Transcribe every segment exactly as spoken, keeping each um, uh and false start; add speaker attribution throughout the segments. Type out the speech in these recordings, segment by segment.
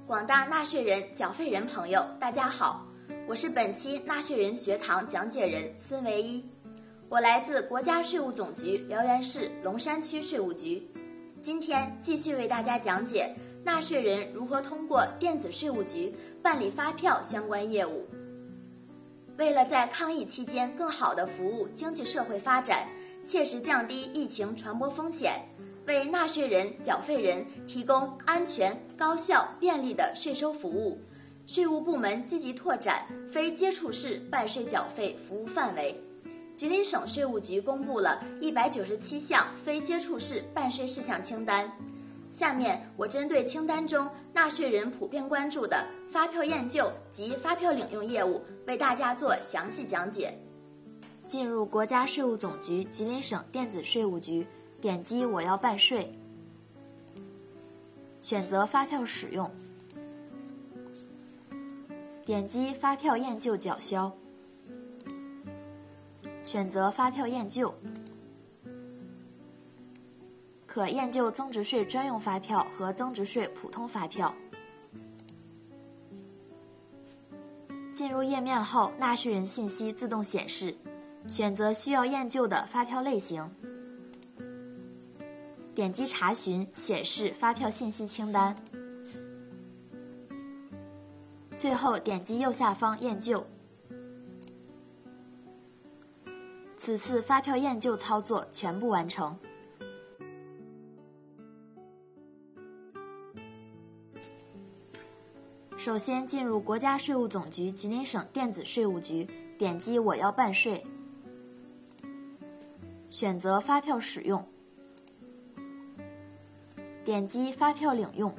Speaker 1: 广大纳税人、缴费人朋友，大家好，我是本期纳税人学堂讲解人孙维一，我来自国家税务总局辽源市龙山区税务局，今天继续为大家讲解纳税人如何通过电子税务局办理发票相关业务。为了在抗疫期间更好地服务经济社会发展，切实降低疫情传播风险，为纳税人、缴费人提供安全、高效、便利的税收服务，税务部门积极拓展非接触式办税缴费服务范围。吉林省税务局公布了一百九十七项非接触式办税事项清单。下面我针对清单中纳税人普遍关注的发票验旧及发票领用业务，为大家做详细讲解。进入国家税务总局吉林省电子税务局，点击我要办税，选择发票使用，点击发票验旧缴销，选择发票验旧，可验旧增值税专用发票和增值税普通发票。进入页面后，纳税人信息自动显示，选择需要验旧的发票类型，点击查询，显示发票信息清单，最后点击右下方验旧。此次发票验旧操作全部完成。首先进入国家税务总局吉林省电子税务局，点击我要办税，选择发票使用，点击发票领用，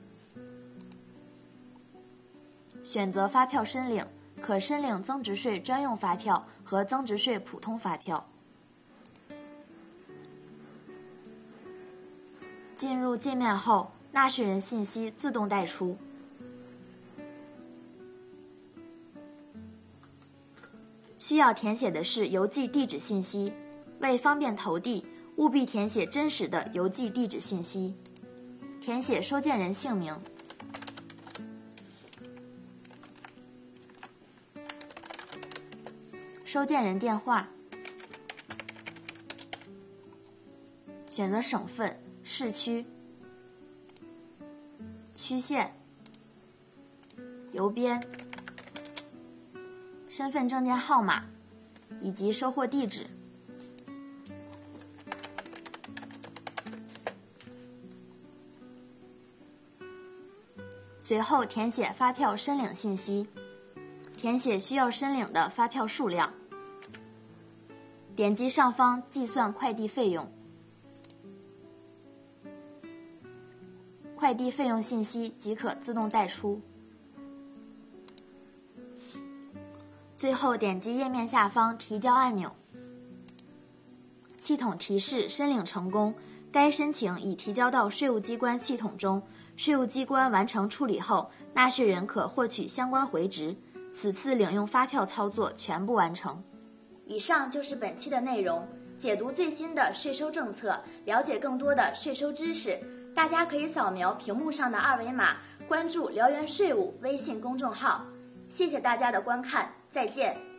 Speaker 1: 选择发票申领，可申领增值税专用发票和增值税普通发票。进入界面后，纳税人信息自动带出。需要填写的是邮寄地址信息，为方便投递，务必填写真实的邮寄地址信息。填写收件人姓名，收件人电话，选择省份、市区、区县、邮编、身份证件号码以及收货地址。随后填写发票申领信息，填写需要申领的发票数量，点击上方计算快递费用，快递费用信息即可自动带出。最后点击页面下方提交按钮，系统提示申领成功，该申请已提交到税务机关系统中，税务机关完成处理后，纳税人可获取相关回执，此次领用发票操作全部完成。以上就是本期的内容，解读最新的税收政策，了解更多的税收知识，大家可以扫描屏幕上的二维码，关注辽源税务微信公众号。谢谢大家的观看，再见。